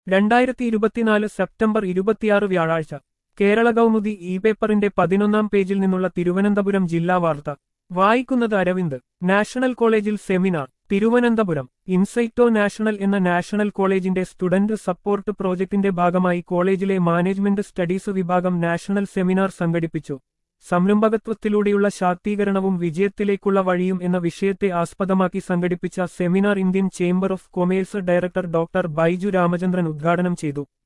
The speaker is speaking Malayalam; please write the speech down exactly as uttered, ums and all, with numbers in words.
രണ്ടായിരത്തി ഇരുപത്തിനാല് സെപ്റ്റംബർ ഇരുപത്തിയാറ് വ്യാഴാഴ്ച കേരള കൗമുദി ഇ പേപ്പറിന്റെ പതിനൊന്നാം പേജിൽ നിന്നുള്ള തിരുവനന്തപുരം ജില്ലാ വാർത്ത വായിക്കുന്നത് അരവിന്ദ്. നാഷണൽ കോളേജിൽ സെമിനാർ തിരുവനന്തപുരം. ഇൻസൈറ്റോ നാഷണൽ എന്ന നാഷണൽ കോളേജിന്റെ സ്റ്റുഡന്റ് സപ്പോർട്ട് പ്രോജക്ടിന്റെ ഭാഗമായി കോളേജിലെ മാനേജ്മെന്റ് സ്റ്റഡീസ് വിഭാഗം നാഷണൽ സെമിനാർ സംഘടിപ്പിച്ചു. സംരംഭകത്വത്തിലൂടെയുള്ള ശാക്തീകരണവും വിജയത്തിലേക്കുള്ള വഴിയും എന്ന വിഷയത്തെ ആസ്പദമാക്കി സംഘടിപ്പിച്ച seminar Indian chamber of commerce director doctor Baiju Ramachandran ഉദ്ഘാടനം ചെയ്തു.